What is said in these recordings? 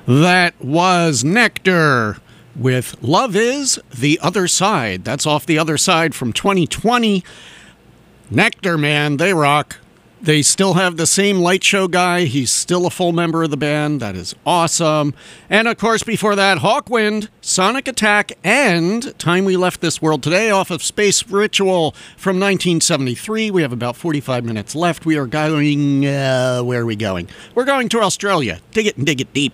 That was Nectar with Love Is the Other Side. That's Off the Other Side from 2020. Nectar, man, they rock. They still have the same light show guy. He's still a full member of the band. That is awesome. And of course, before that, Hawkwind, Sonic Attack, and Time We Left This World Today off of Space Ritual from 1973. We have about 45 minutes left. We are going, where are we going? We're going to Australia. Dig it and dig it deep.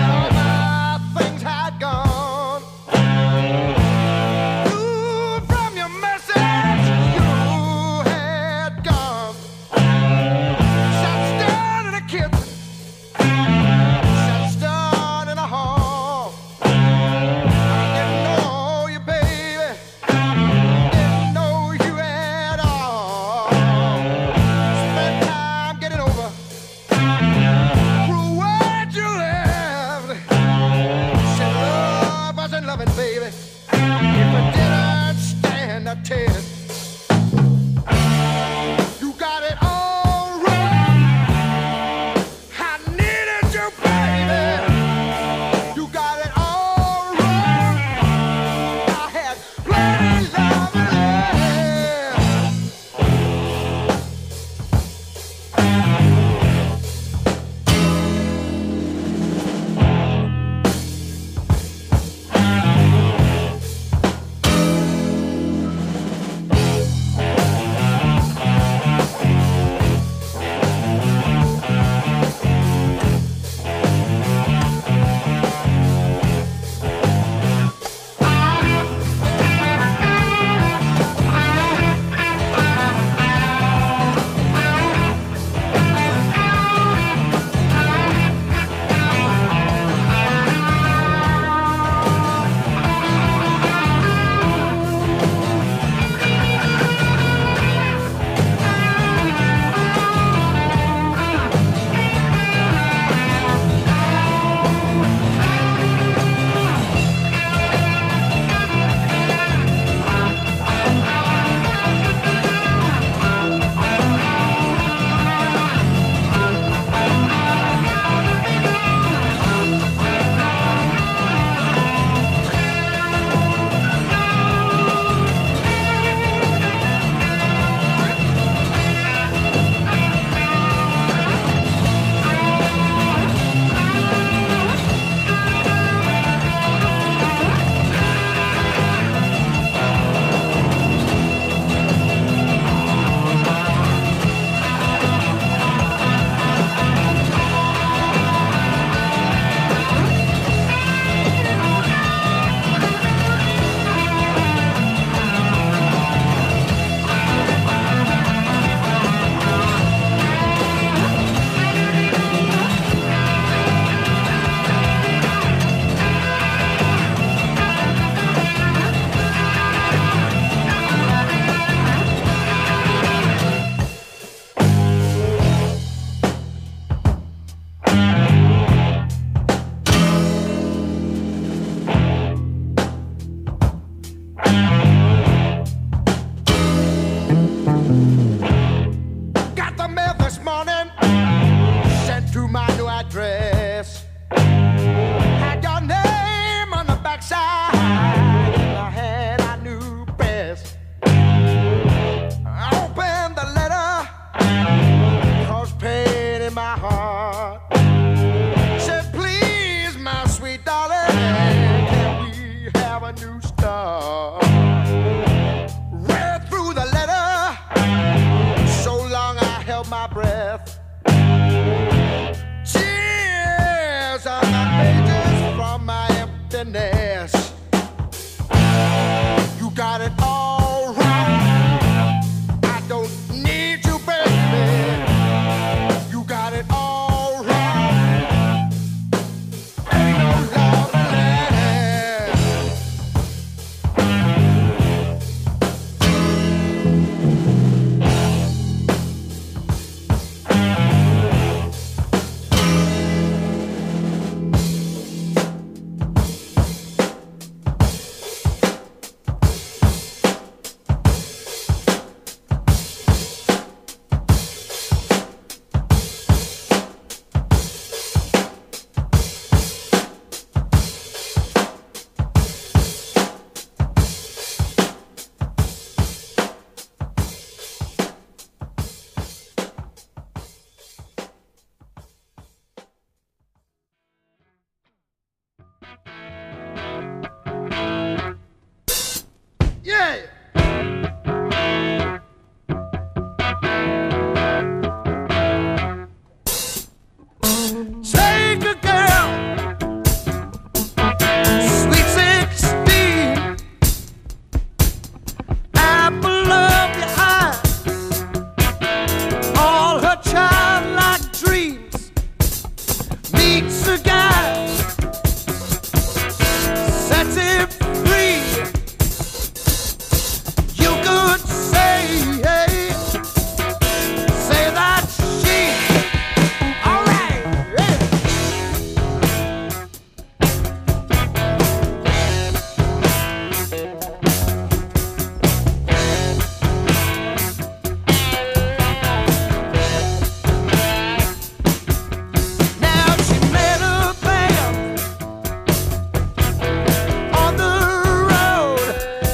From tenderness. You got it all right. I don't need you, baby. You got it all right. Ain't no love yeah. Take a girl, sweet 16, apple of your eye, all her childlike dreams, meets a guy, sets him free. You could say that she, all right, yeah. Now she met a band on the road,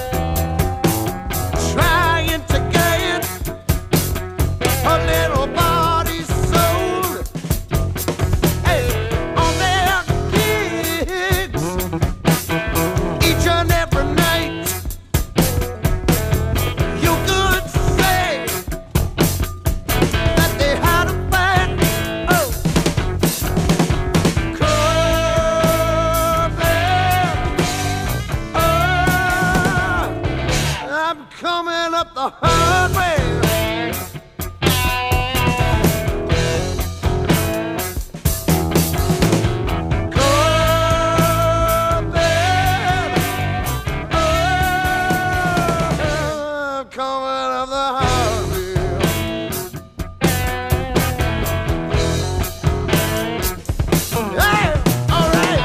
trying to get a little body sold. Hey, on their gigs, each and every night, you could say that they had a band. Oh, I'm coming up the hard way. I'm coming up the hard way. Hey, all right.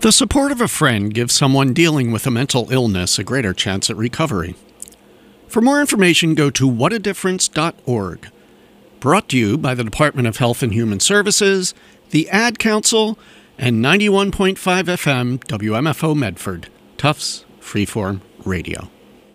The support of a friend gives someone dealing with a mental illness a greater chance at recovery. For more information, go to whatadifference.org. Brought to you by the Department of Health and Human Services, the Ad Council, and 91.5 FM WMFO Medford, Tufts Freeform Radio.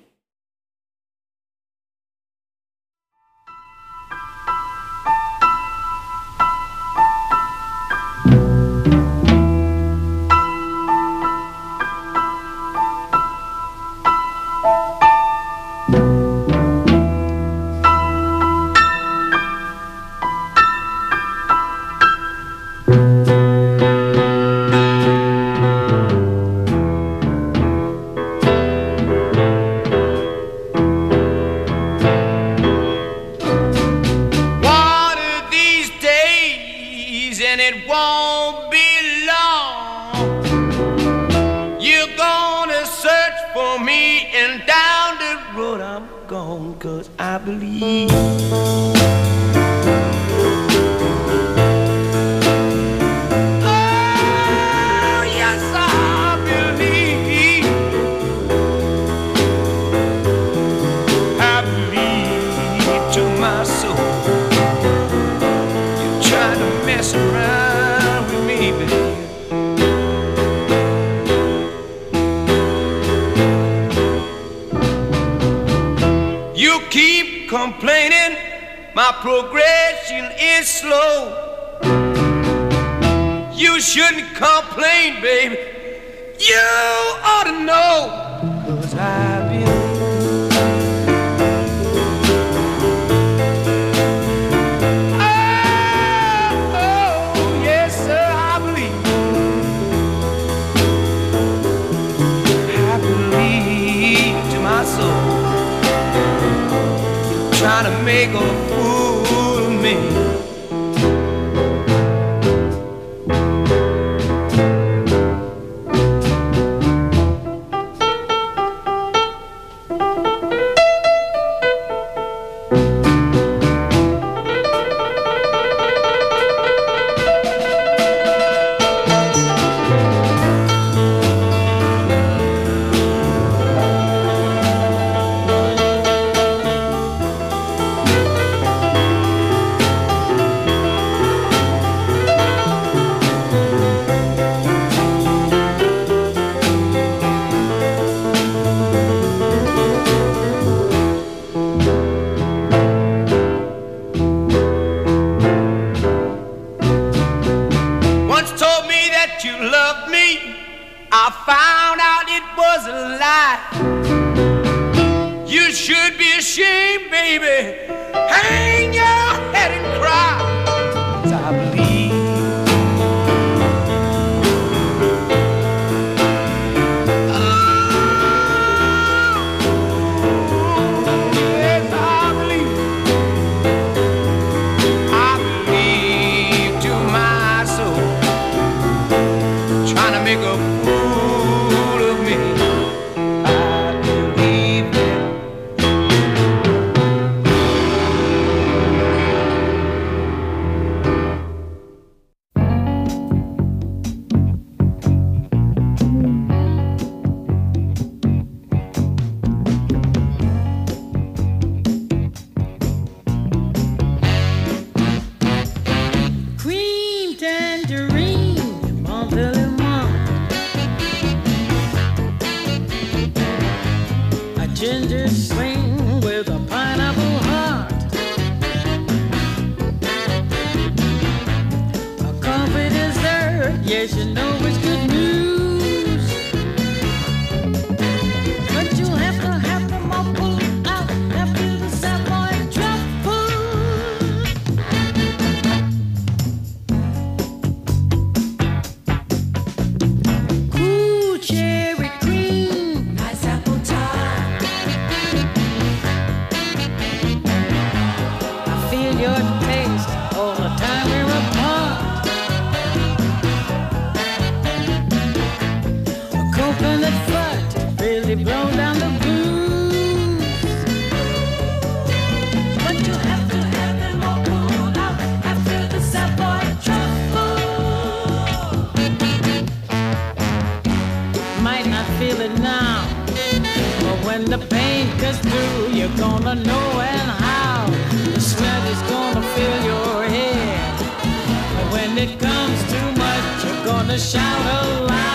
I believe. Oh, yes, I believe. I believe to my soul. You're trying to mess around with me, baby. You keep complaining my progression is slow. You shouldn't complain, baby. You ought to know, 'cause I believe. Oh, yes, sir, I believe. I believe to my soul. Trying to make a fool of me. the pain cuts through, you're gonna know and how. The sweat is gonna fill your head. And when it comes too much, you're gonna shout aloud.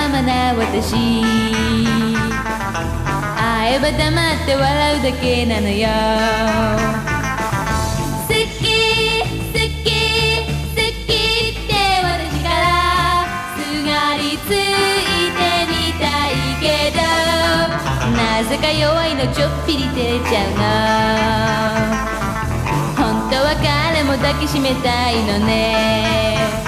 まな私、会えば黙って笑うだけなのよ。好き好き好きって私からすがりついてみたいけど、なぜか弱いのちょっぴり照れちゃうの。本当は彼も抱きしめたいのね。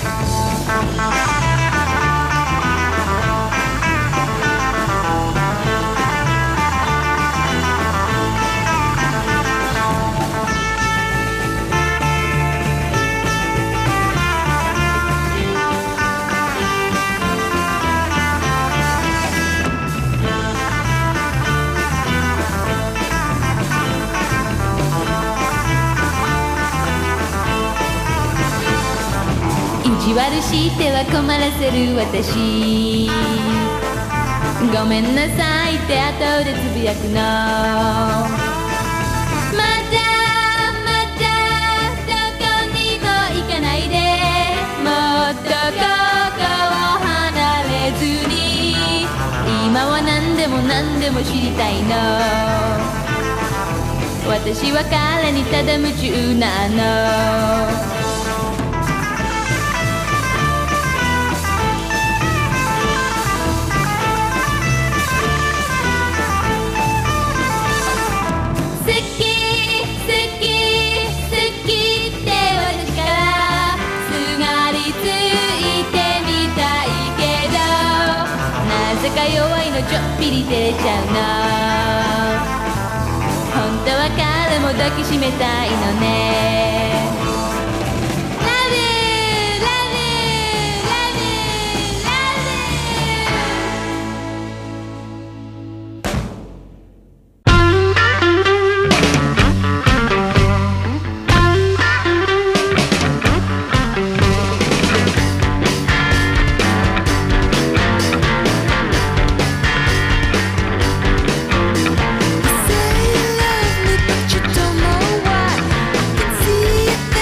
意地悪しては困らせる私、ごめんなさいって後でつぶやくの。まだまだどこにも行かないで、もっとここを離れずに、今は何でも何でも知りたいの。私は彼にただ夢中なの。弱いのちょっぴり照れちゃうの。本当は彼も抱きしめたいのね。Love you, love you, love you, love you.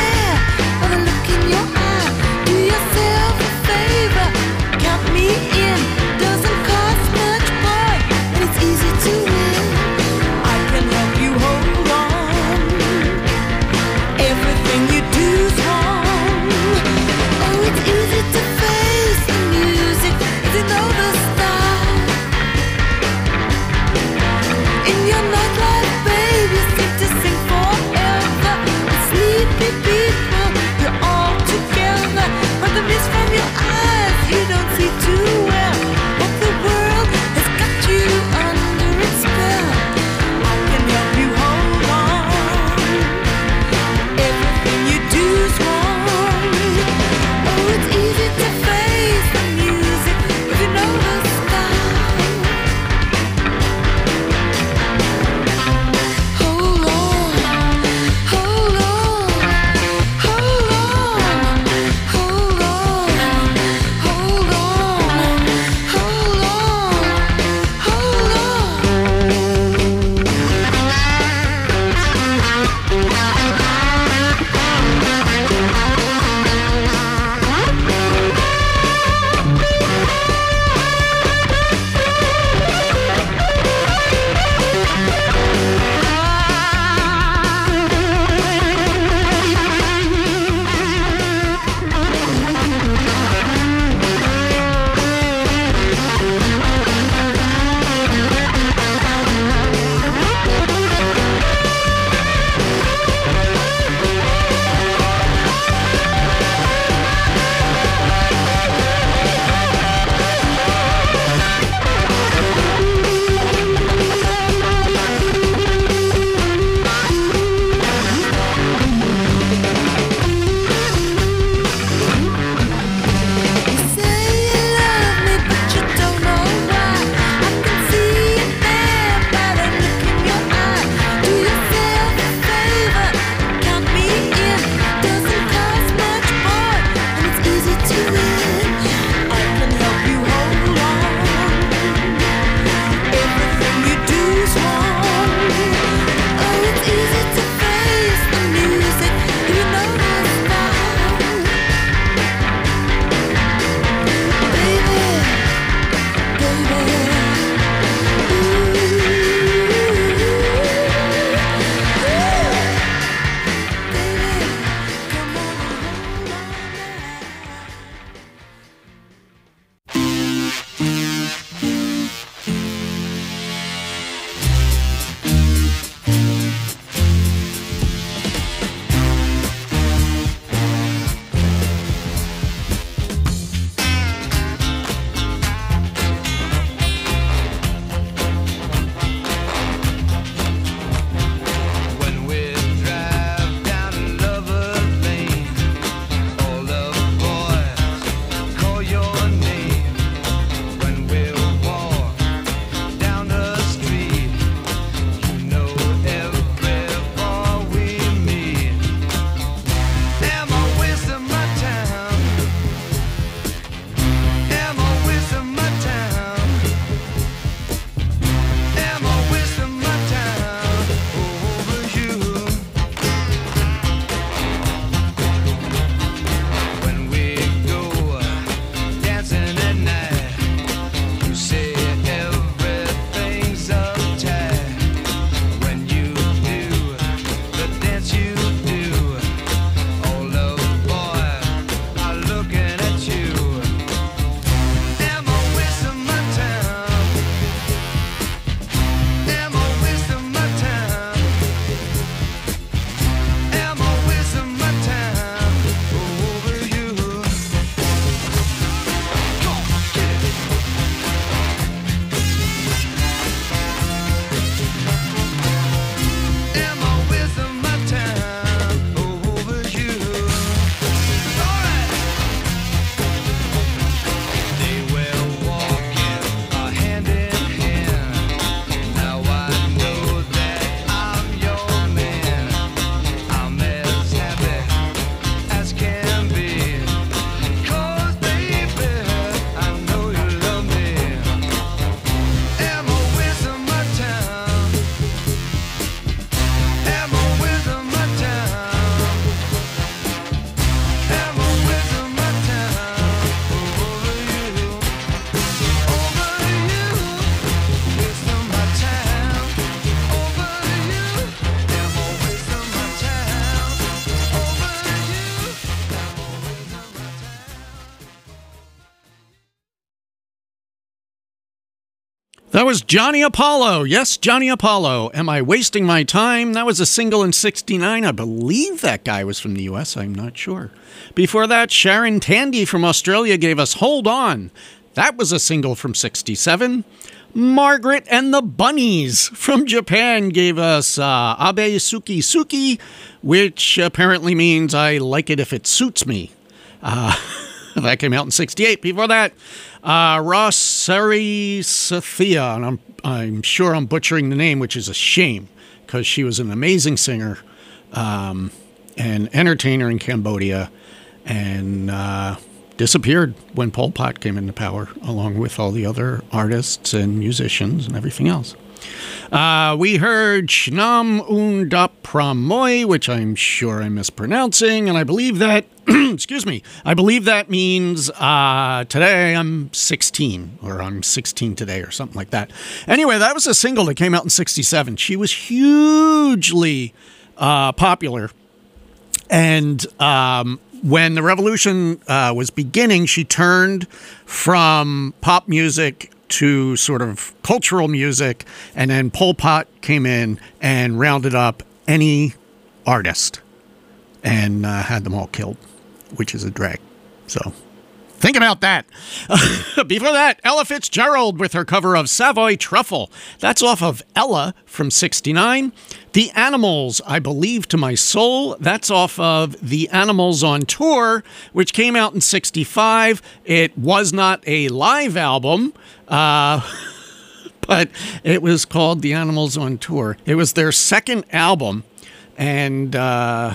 That was Johnny Apollo. Yes, Johnny Apollo. Am I wasting my time? That was a single in 69. I believe that guy was from the U.S. I'm not sure. Before that, Sharon Tandy from Australia gave us Hold On. That was a single from 67. Margaret and the Bunnies from Japan gave us Abe Suki Suki, which apparently means I like it if it suits me. That came out in 68. Before that, Ross Sari Sathia, and I'm sure I'm butchering the name, which is a shame, because she was an amazing singer and entertainer in Cambodia, and disappeared when Pol Pot came into power, along with all the other artists and musicians and everything else. We heard Shnam Undap Pramoy, which I'm sure I'm mispronouncing, and I believe that, excuse me, I believe that means today I'm 16, or I'm 16 today, or something like that. Anyway, that was a single that came out in 67. She was hugely popular, and when the revolution was beginning, she turned from pop music to sort of cultural music, and then Pol Pot came in and rounded up any artist and had them all killed, which is a drag. So think about that. Before that, Ella Fitzgerald with her cover of Savoy Truffle. That's off of Ella from 69. The Animals, I Believe to My Soul. That's off of The Animals on Tour, which came out in 65. It was not a live album, but it was called The Animals on Tour. It was their second album, and yeah.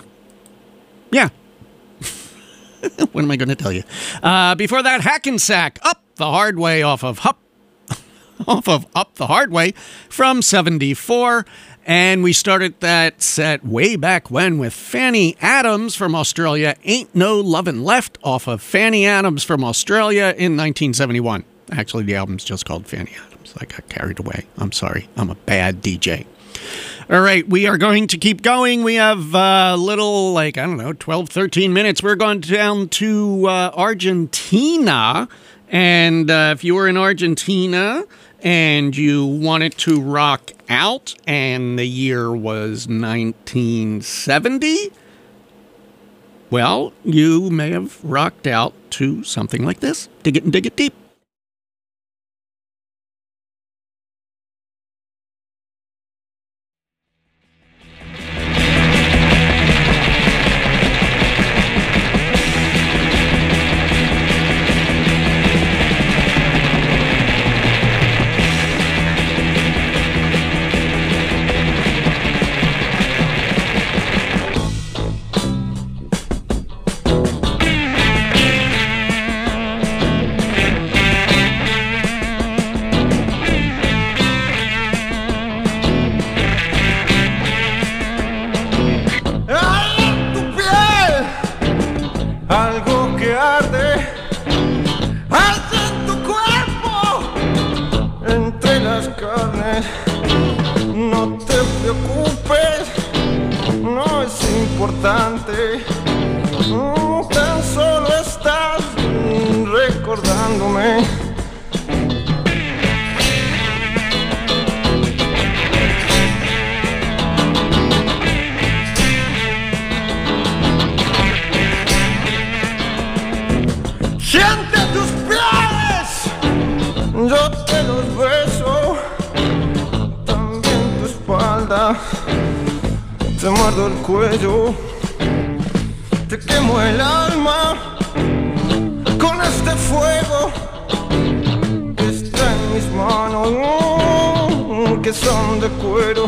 What am I going to tell you? Before that, Hackensack, Up the Hard Way off of Up the Hard Way from 74. And we started that set way back when with Fanny Adams from Australia, Ain't No Lovin' Left off of Fanny Adams from Australia in 1971. Actually, the album's just called Fanny Adams. I got carried away. I'm sorry. I'm a bad DJ. All right, we are going to keep going. We have a little, 12, 13 minutes. We're going down to Argentina. And if you were in Argentina and you wanted to rock out and the year was 1970, well, you may have rocked out to something like this. Dig it and dig it deep. Tan solo estás recordándome. Siente tus pies, yo te los beso, también tu espalda, te muerdo el cuello. Te quemo el alma con este fuego que está en mis manos, que son de cuero.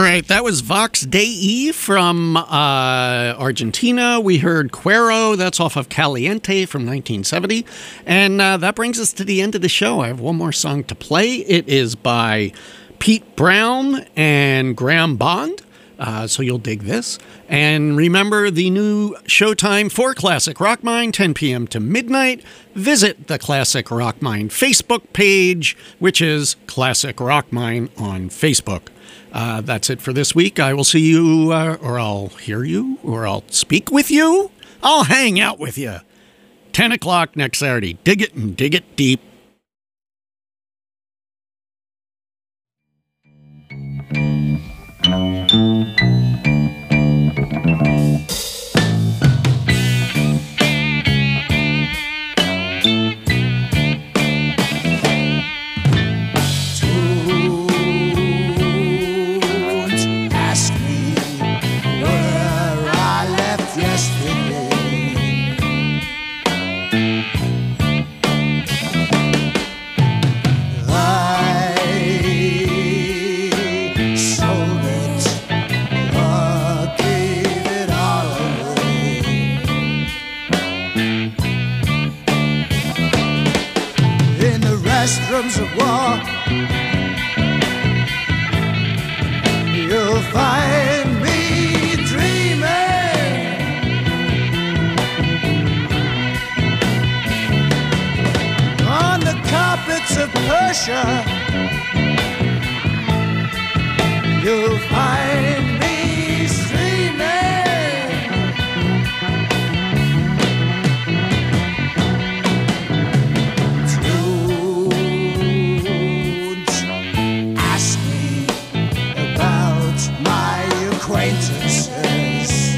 right, that was Vox Dei from Argentina. We heard Cuero, that's off of Caliente from 1970. And that brings us to the end of the show. I have one more song to play. It is by Pete Brown and Graham Bond. So you'll dig this. And remember the new showtime for Classic Rock Mind, 10 p.m. to midnight. Visit the Classic Rock Mind Facebook page, which is Classic Rock Mind on Facebook. That's it for this week. I will see you, or I'll hear you, or I'll speak with you. I'll hang out with you. 10 o'clock next Saturday. Dig it and dig it deep. Restrooms of war, you'll find me dreaming on the carpets of Persia. You'll find me streaming acquaintances.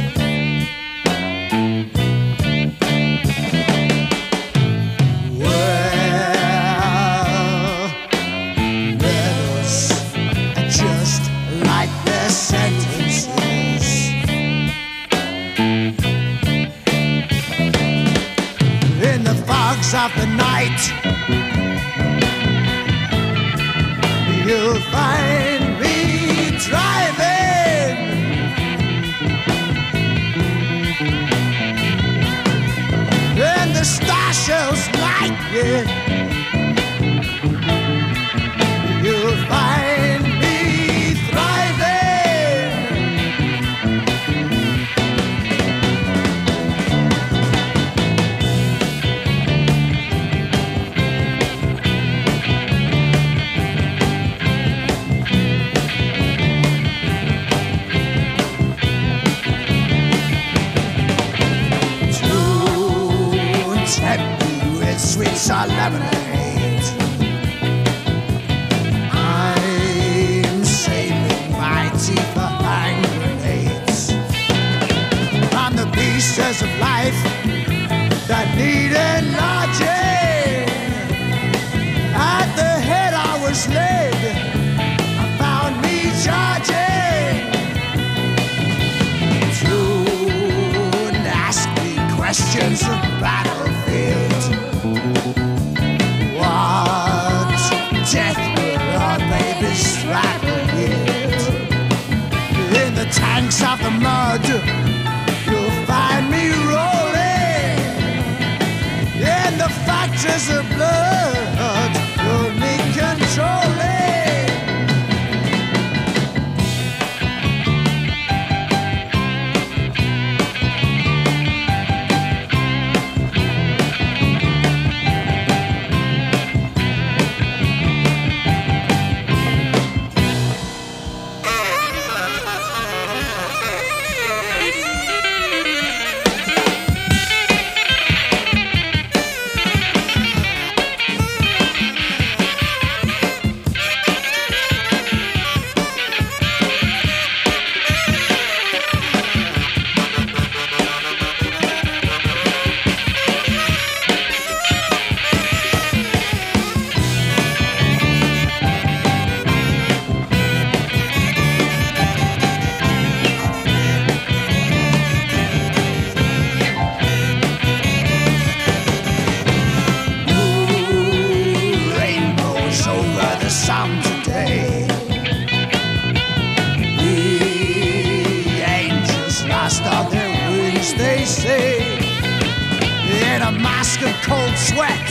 Well, letters are just like their sentences. In the fogs of the night, you'll find me driving the star shows like it. You'll find me thriving. Sweet sour lemonade. I'm saving my teeth for hand grenades. I'm the pieces of life that need enlarging. At the head I was laid, I found me charging. Don't ask me questions of battlefield. What death will our babies straddle it? In the tanks of the mud, you'll find me rolling. In the factories of blood, you'll need controlling. wet.